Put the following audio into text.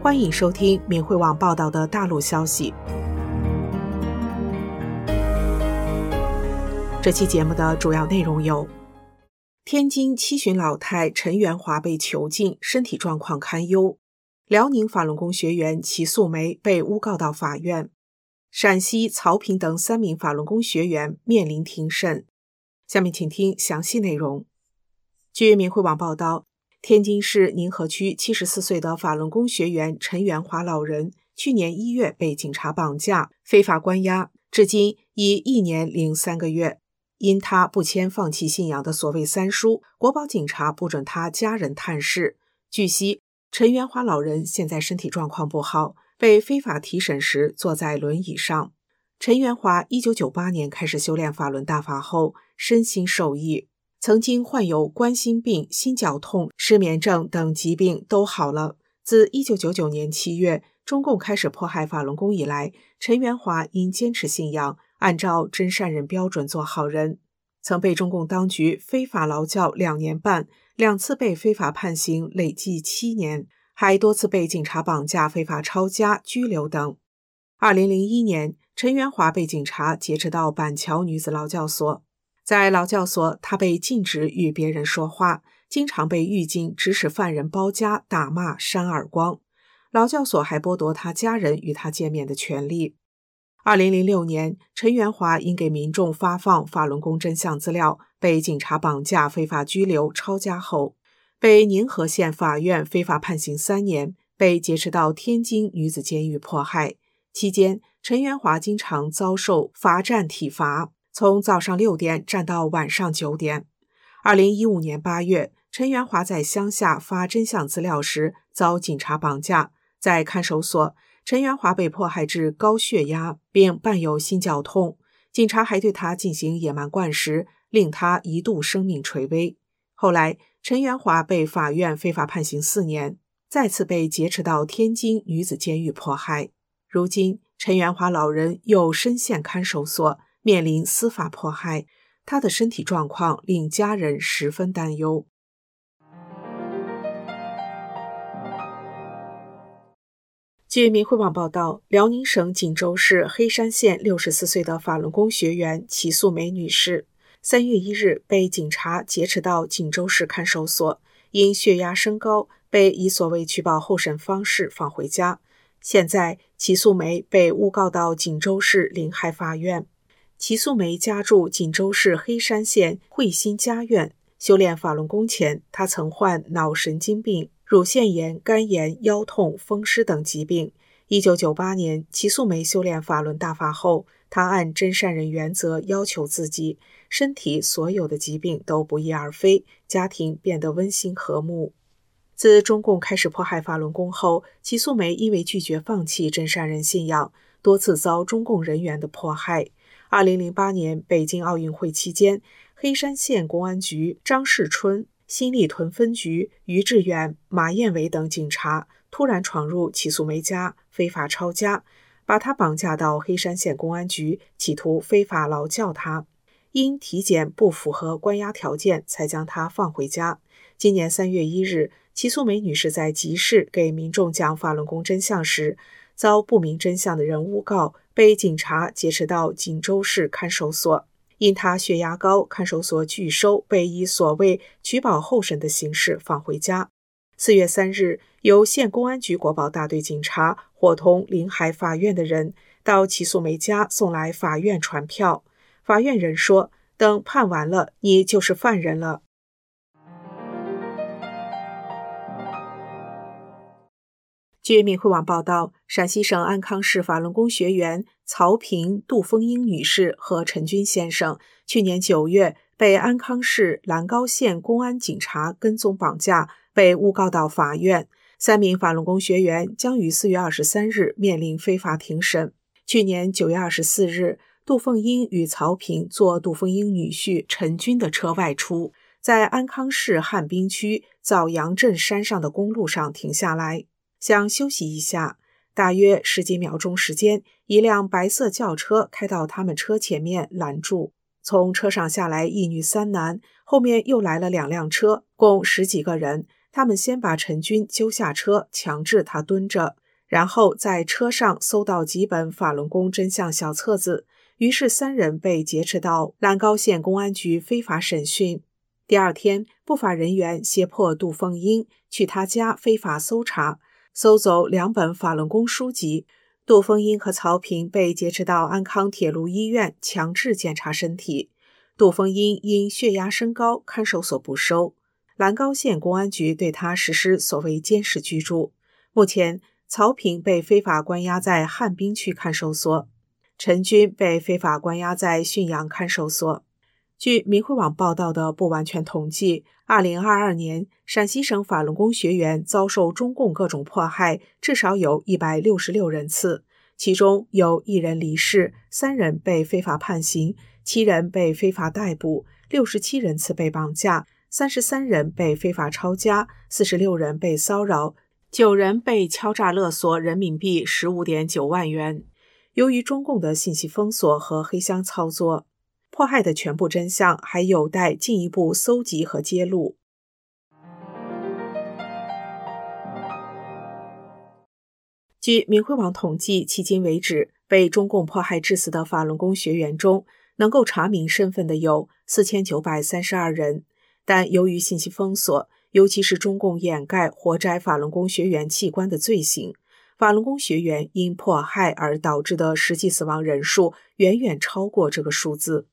欢迎收听明慧网报道的大陆消息。这期节目的主要内容有：天津七旬老太陈元华被囚禁，身体状况堪忧；辽宁法轮功学员齐素梅被诬告到法院；陕西曹平等3名法轮功学员面临庭审。下面请听详细内容。据明慧网报道，天津市宁河区74岁的法轮功学员陈元华老人，去年1月被警察绑架，非法关押，至今已1年零3个月。因他不签放弃信仰的所谓3书，国保警察不准他家人探视。据悉，陈元华老人现在身体状况不好，被非法提审时坐在轮椅上。陈元华1998年开始修炼法轮大法后，身心受益，曾经患有冠心病、心绞痛、失眠症等疾病都好了。自1999年7月中共开始迫害法轮功以来，陈元华因坚持信仰，按照真善人标准做好人，曾被中共当局非法劳教2年半，2次被非法判刑累计7年，还多次被警察绑架、非法抄家、拘留等。2001年，陈元华被警察劫持到板桥女子劳教所。在劳教所，他被禁止与别人说话，经常被狱警指使犯人包夹、打骂、扇耳光。劳教所还剥夺他家人与他见面的权利。2006年，陈元华因给民众发放法轮功真相资料，被警察绑架、非法拘留、抄家后，被宁河县法院非法判刑3年，被劫持到天津女子监狱迫害。期间，陈元华经常遭受罚站体罚，从早上6点站到晚上9点。2015年8月，陈元华在乡下发真相资料时遭警察绑架，在看守所，陈元华被迫害致高血压，并伴有心绞痛，警察还对他进行野蛮灌食，令他一度生命垂危。后来，陈元华被法院非法判刑4年，再次被劫持到天津女子监狱迫害。如今，陈元华老人又身陷看守所，面临司法迫害，他的身体状况令家人十分担忧。据明慧网报道，辽宁省锦州市黑山县64岁的法轮功学员齐素梅女士，3月1日被警察劫持到锦州市看守所，因血压升高，被以所谓取保候审方式放回家。现在，齐素梅被诬告到锦州市临海法院。齐素梅家住锦州市黑山县惠新家院，修炼法轮功前，她曾患脑神经病、乳腺炎、肝炎、腰痛、风湿等疾病。1998年，齐素梅修炼法轮大法后，她按真善人原则要求自己，身体所有的疾病都不翼而飞，家庭变得温馨和睦。自中共开始迫害法轮功后，齐素梅因为拒绝放弃真善人信仰，多次遭中共人员的迫害。2008年北京奥运会期间，黑山县公安局张世春、新立屯分局于志远、马彦伟等警察突然闯入齐素梅家，非法抄家，把她绑架到黑山县公安局，企图非法劳教她。因体检不符合关押条件，才将她放回家。今年3月1日，齐素梅女士在集市给民众讲法轮功真相时，遭不明真相的人诬告，被警察劫持到锦州市看守所。因她血压高，看守所拒收，被以所谓取保候审的形式放回家。4月3日，由县公安局国保大队警察伙同临海法院的人到齐素梅家送来法院传票。法院人说，等判完了，你就是犯人了。据明慧网报道，陕西省安康市法轮功学员曹平、杜凤英女士和陈军先生去年9月被安康市兰高县公安警察跟踪绑架，被诬告到法院。3名法轮功学员将于4月23日面临非法庭审。去年9月24日，杜凤英与曹平坐杜凤英女婿陈军的车外出，在安康市汉滨区枣阳镇山上的公路上停下来，想休息一下。大约10几秒钟时间，一辆白色轿车开到他们车前面拦住，从车上下来1女3男，后面又来了2辆车，共10几个人， 他们先把陈军揪下车，强制他蹲着，然后在车上搜到几本法轮功真相小册子，于是3人被劫持到兰高县公安局非法审讯。第二天，不法人员胁迫杜凤英去他家非法搜查，搜走2本法轮功书籍。杜凤英和曹平被劫持到安康铁路医院强制检查身体。杜凤英因血压升高，看守所不收。兰高县公安局对他实施所谓监视居住。目前，曹平被非法关押在汉滨区看守所，陈军被非法关押在浚阳看守所。据明慧网报道的不完全统计，2022年陕西省法轮功学员遭受中共各种迫害至少有166人次，其中有1人离世，3人被非法判刑，7人被非法逮捕，67人次被绑架，33人被非法抄家，46人被骚扰，9人被敲诈勒索人民币15.9万元。由于中共的信息封锁和黑箱操作，迫害的全部真相还有待进一步搜集和揭露。据明慧网统计，迄今为止，被中共迫害致死的法轮功学员中，能够查明身份的有4932人，但由于信息封锁，尤其是中共掩盖活摘法轮功学员器官的罪行，法轮功学员因迫害而导致的实际死亡人数远远超过这个数字。